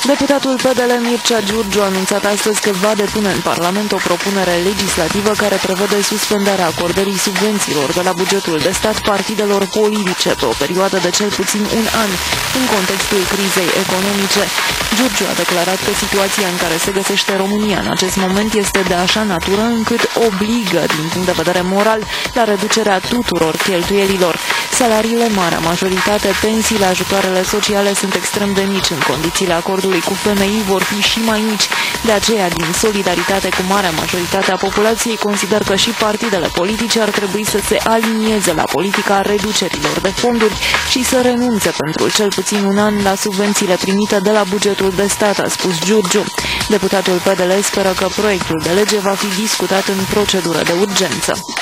Deputatul PDL Mircea Giurgiu a anunțat astăzi că va depune în Parlament o propunere legislativă care prevede suspendarea acordării subvențiilor de la bugetul de stat partidelor politice pe o perioadă de cel puțin un an, în contextul crizei economice. Giurgiu a declarat că situația în care se găsește România în acest moment este de așa natură încât obligă, din punct de vedere moral, la reducerea tuturor cheltuielilor. Salariile, marea majoritate, pensiile, ajutoarele sociale sunt extrem de mici. În condițiile acordului cu FMI vor fi și mai mici. De aceea, din solidaritate cu marea majoritate a populației, consider că și partidele politice ar trebui să se alinieze la politica reducerilor de fonduri și să renunțe pentru cel puțin un an la subvențiile primite de la bugetul de stat, a spus Giurgiu. Deputatul PDL speră că proiectul de lege va fi discutat în procedură de urgență.